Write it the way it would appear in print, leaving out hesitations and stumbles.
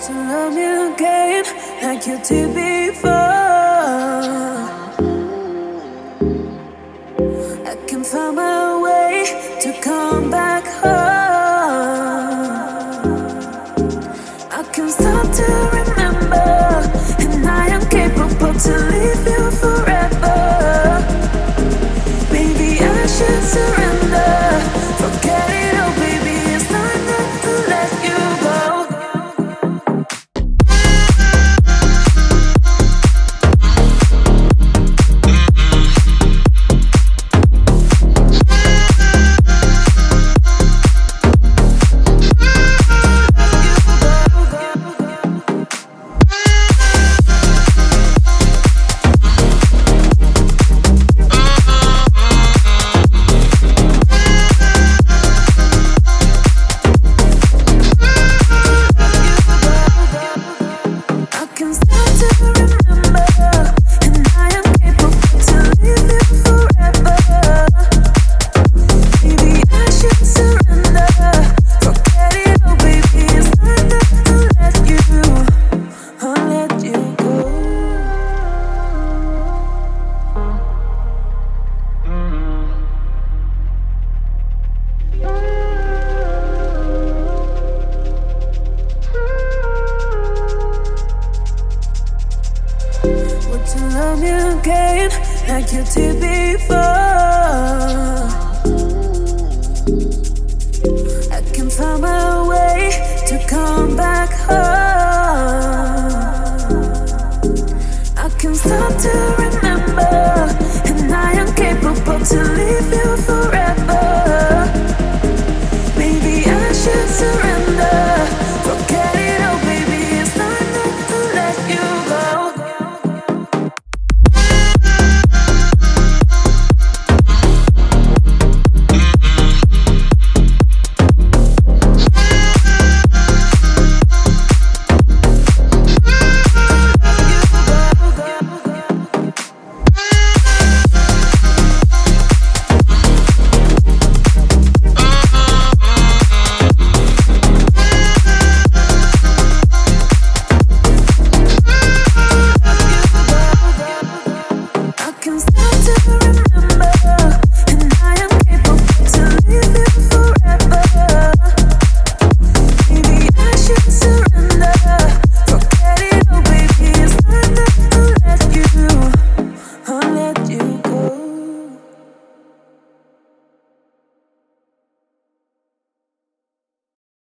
to love you again like you did before. I can find my way to come back home. I can stop to remember, and I am capable to leave you forever. Maybe I should surrender. Forget it, oh baby, it's time to let you go. To love you again like you did before.